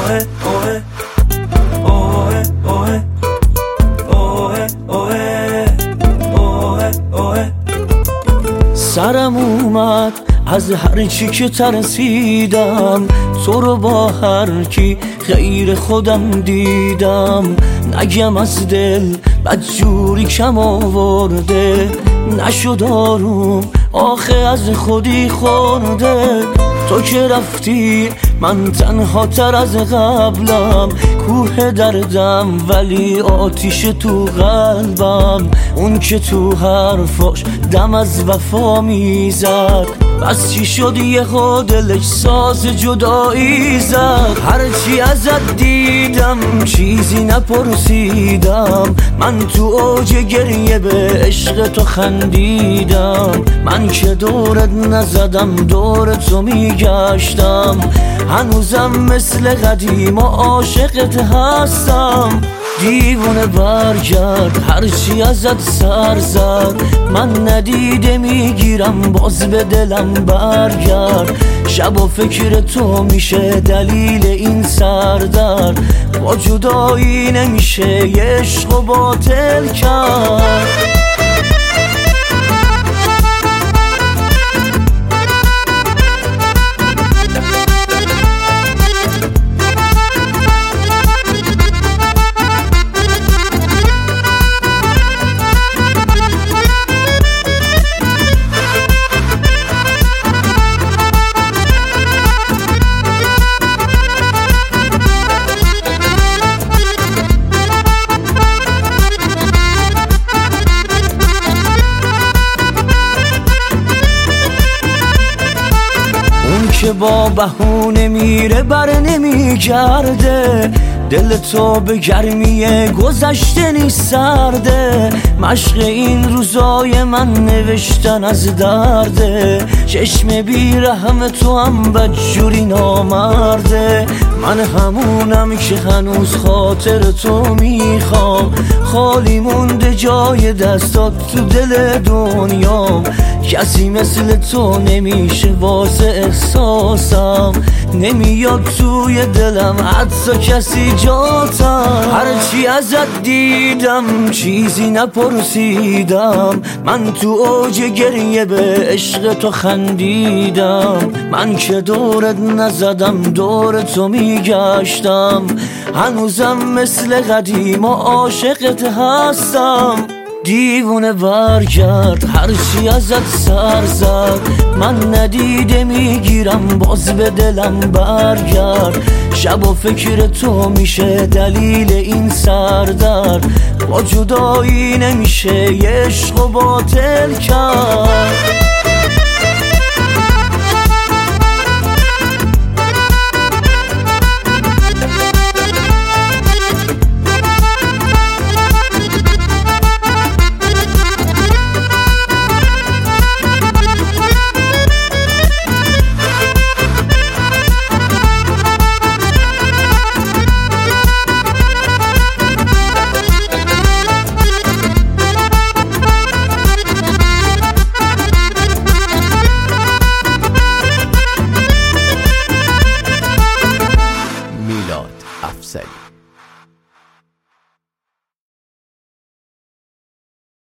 سرم اومد از هر چی که ترسیدم، تو رو با هر کی غیر خودم دیدم. نگم از دل بدجوری کم آورده، نشد آروم آخه از خودی خورده. تو که رفتی من تنها تر از قبلم، کوه دردم ولی آتیش تو قلبم. اون که تو حرفاش دم از وفا میزد، بس چی شد یه دلش ساز جدایی زد. هرچی ازت دیدم چیزی نپرسیدم، من تو اوج گریه به عشق تو خندیدم. من که دورت نزدم دور تو میگشتم، هنوزم مثل قدیم و عاشقت هستم. دیوونه برگرد هرچی ازت سر زد، من ندیده میگیرم باز به دلم برگرد. شب و فکر تو میشه دلیل این سردرد، با جدایی نمیشه یه عشق و باطل کرد. که با بهونه میره بر نمیگرده، دل تو به گرمی گذشته نیست سرده. مشق این روزای من نوشتن از درده، چشم بیرحم تو هم بدجوری نامرده. من همونم که هنوز خاطر تو میخوام، خالی مونده جای دستات تو دل دنیام. کسی مثل تو نمیشه واسه احساسم، نمیاد توی دلم حتی کسی جاتم. هرچی ازت دیدم چیزی نپرسیدم، من تو اوج گریه به عشق تو خندیدم. من که دورت نزدم دور تو میگشتم، هنوزم مثل قدیم و عاشقت هستم. دیوونه برگرد هرچی ازت سر زد، من ندیده میگیرم باز به دلم برگرد. شب و فکر تو میشه دلیل این سردرد، با جدایی نمیشه یه عشق و باطل کرد.